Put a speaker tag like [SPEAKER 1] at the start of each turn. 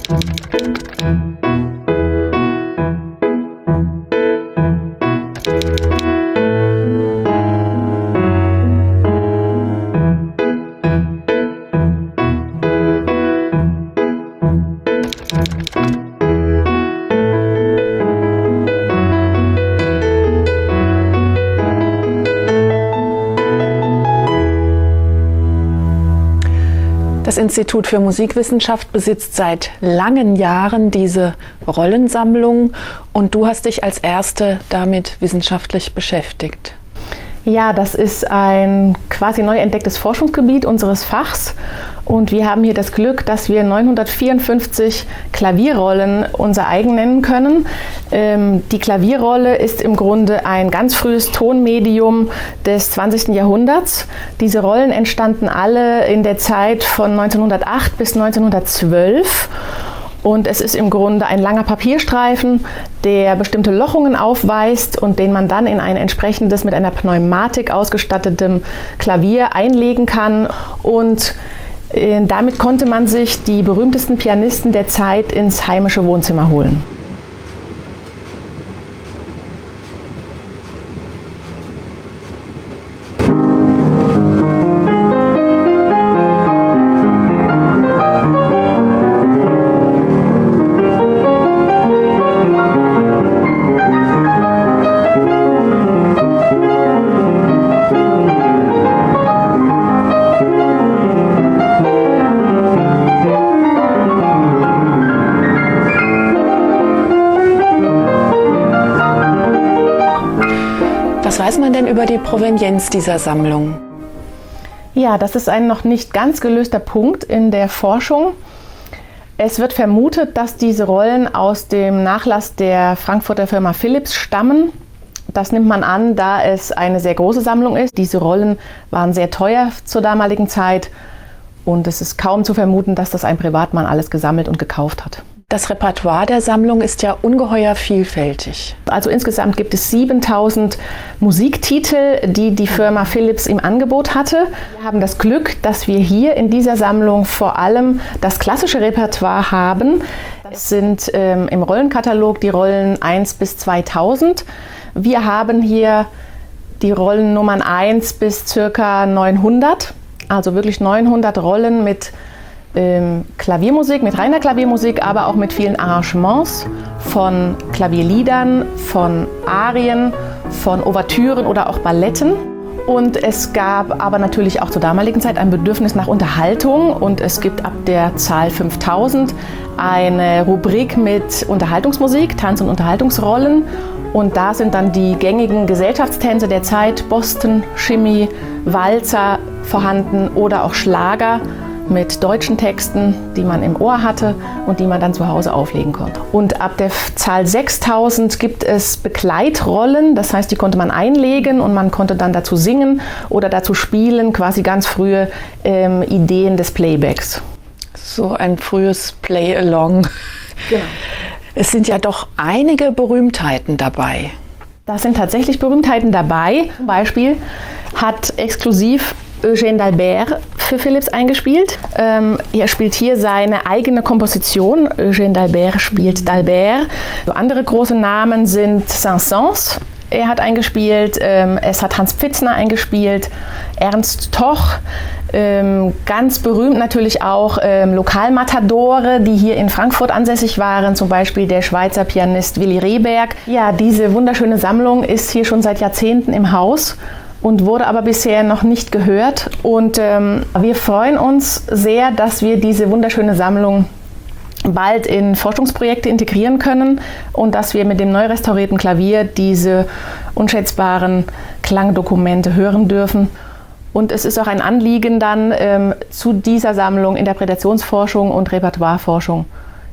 [SPEAKER 1] Das Institut für Musikwissenschaft besitzt seit langen Jahren diese Rollensammlung und du hast dich als Erste damit wissenschaftlich beschäftigt.
[SPEAKER 2] Ja, das ist ein quasi neu entdecktes Forschungsgebiet unseres Fachs und wir haben hier das Glück, dass wir 954 Klavierrollen unser eigen nennen können. Die Klavierrolle ist im Grunde ein ganz frühes Tonmedium des 20. Jahrhunderts. Diese Rollen entstanden alle in der Zeit von 1908 bis 1912. Und es ist im Grunde ein langer Papierstreifen, der bestimmte Lochungen aufweist und den man dann in ein entsprechendes, mit einer Pneumatik ausgestattetem Klavier einlegen kann. Und damit konnte man sich die berühmtesten Pianisten der Zeit ins heimische Wohnzimmer holen.
[SPEAKER 1] Was weiß man denn über die Provenienz dieser Sammlung?
[SPEAKER 2] Ja, das ist ein noch nicht ganz gelöster Punkt in der Forschung. Es wird vermutet, dass diese Rollen aus dem Nachlass der Frankfurter Firma Philips stammen. Das nimmt man an, da es eine sehr große Sammlung ist. Diese Rollen waren sehr teuer zur damaligen Zeit und es ist kaum zu vermuten, dass das ein Privatmann alles gesammelt und gekauft hat.
[SPEAKER 1] Das Repertoire der Sammlung ist ja ungeheuer vielfältig.
[SPEAKER 2] Also insgesamt gibt es 7000 Musiktitel, die die Firma Philips im Angebot hatte. Wir haben das Glück, dass wir hier in dieser Sammlung vor allem das klassische Repertoire haben. Es sind im Rollenkatalog die Rollen 1 bis 2000. Wir haben hier die Rollennummern 1 bis ca. 900, also wirklich 900 Rollen mit Klaviermusik, mit reiner Klaviermusik, aber auch mit vielen Arrangements von Klavierliedern, von Arien, von Ouvertüren oder auch Balletten. Und es gab aber natürlich auch zur damaligen Zeit ein Bedürfnis nach Unterhaltung und es gibt ab der Zahl 5000 eine Rubrik mit Unterhaltungsmusik, Tanz- und Unterhaltungsrollen. Und da sind dann die gängigen Gesellschaftstänze der Zeit, Boston, Shimmy, Walzer vorhanden oder auch Schlager mit deutschen Texten, die man im Ohr hatte und die man dann zu Hause auflegen konnte. Und ab der Zahl 6000 gibt es Begleitrollen, das heißt, die konnte man einlegen und man konnte dann dazu singen oder dazu spielen, quasi ganz frühe Ideen des Playbacks.
[SPEAKER 1] So ein frühes Play-Along.
[SPEAKER 2] Genau.
[SPEAKER 1] Es sind ja doch einige Berühmtheiten dabei.
[SPEAKER 2] Da sind tatsächlich Berühmtheiten dabei. Zum Beispiel hat exklusiv Eugène d'Albert für Philips eingespielt. Er spielt hier seine eigene Komposition. Eugène d'Albert spielt d'Albert. Andere große Namen sind Saint-Saëns. Er hat eingespielt. Es hat Hans Pfitzner eingespielt. Ernst Toch. Ganz berühmt natürlich auch Lokalmatadore, die hier in Frankfurt ansässig waren, zum Beispiel der Schweizer Pianist Willy Rehberg. Ja, diese wunderschöne Sammlung ist hier schon seit Jahrzehnten im Haus und wurde aber bisher noch nicht gehört. Und wir freuen uns sehr, dass wir diese wunderschöne Sammlung bald in Forschungsprojekte integrieren können und dass wir mit dem neu restaurierten Klavier diese unschätzbaren Klangdokumente hören dürfen. Und es ist auch ein Anliegen dann, zu dieser Sammlung Interpretationsforschung und Repertoireforschung